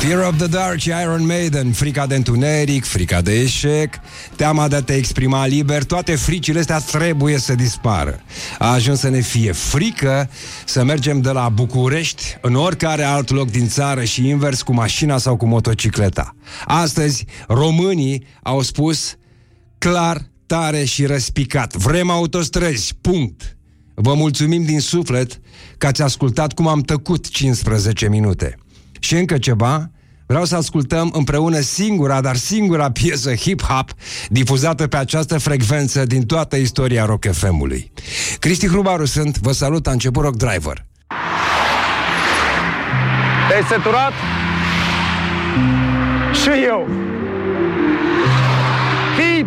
Fear of the Dark și Iron Maiden. Frica de întuneric, frica de eșec, teama de a te exprima liber. Toate fricile astea trebuie să dispară. A ajuns să ne fie frică să mergem de la București în oricare alt loc din țară și invers, cu mașina sau cu motocicleta. Astăzi românii au spus clar, tare și răspicat: vrem autostrăzi, punct. Vă mulțumim din suflet că ați ascultat cum am tăcut 15 minute. Și încă ceva, vreau să ascultăm împreună singura piesă hip-hop difuzată pe această frecvență din toată istoria Rock FM-ului. Cristi Hrubaru sunt, vă salut, a început Rock Driver. Te-ai săturat? Și eu. Fii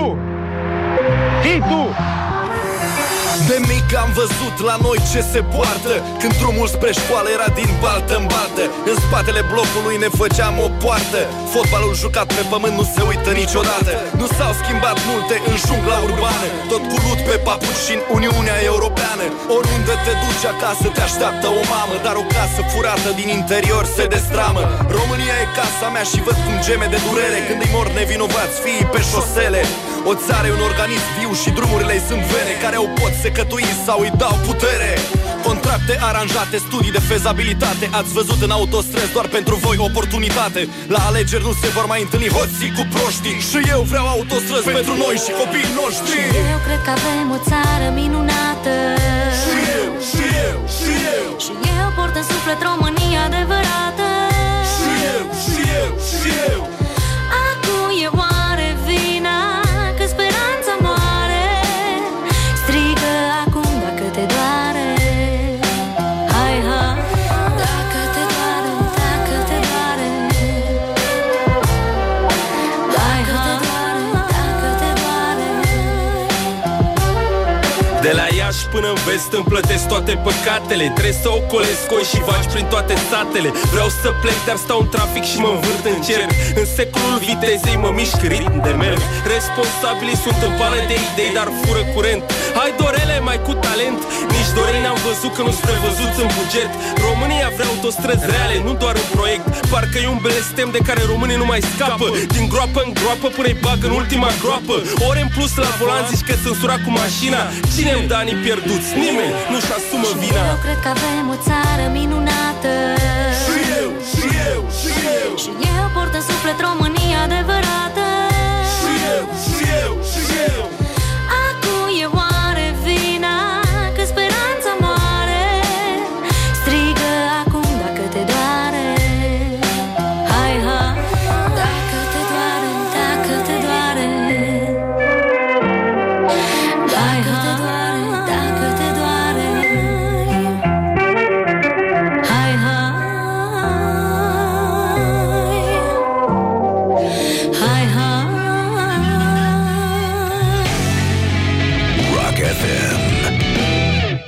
tu! De mic am văzut la noi ce se poartă, când drumul spre școală era din baltă în baltă. În spatele blocului ne făceam o poartă. Fotbalul jucat pe pământ nu se uită niciodată. Nu s-au schimbat multe în jungla urbană, tot cu lut pe papuci și în Uniunea Europeană. Oriunde te duci acasă te așteaptă o mamă, dar o casă furată din interior se destramă. România e casa mea și văd cum geme de durere când îi mor nevinovați fiii pe șosele. O țară e un organism viu și drumurile sunt vene care o pot secătui sau îi dau putere. Contracte aranjate, studii de fezabilitate. Ați văzut în autostrăzi doar pentru voi oportunitate. La alegeri nu se vor mai întâlni hoții cu proștii. Și eu vreau autostrăzi pentru noi și copiii noștri. Și eu cred că avem o țară minunată. Și eu Și eu port în suflet România adevărată. Și eu Acum e oare vina că speranța moare? Strigă acum dacă te doare. Hai, dacă te doare, dacă te doare. Hai, dacă te doare. De la Iași până în vest îmi plătesc toate păcatele. Trebuie să ocolesc coi și vaci prin toate satele. Vreau să plec, dar stau în trafic și mă învârt în cerc. În secolul vitezei mă mișc ritm de merg. Responsabilii sunt în pală de idei, dar fură curent. Hai Dorele, mai cu talent. Nici Doreni am văzut că nu-s prevăzuți în buget. România vrea autostrăzi reale, nu doar în proiect. Parcă e un blestem de care românii nu mai scapă. Din groapă în groapă până-i bag în ultima groapă. Ore în plus la volan zici că sunt surat cu mașina. Cine-mi dă anii pierduți? Nimeni nu-și asumă vina. Eu cred că avem o țară minunată. Și eu Și eu port în suflet România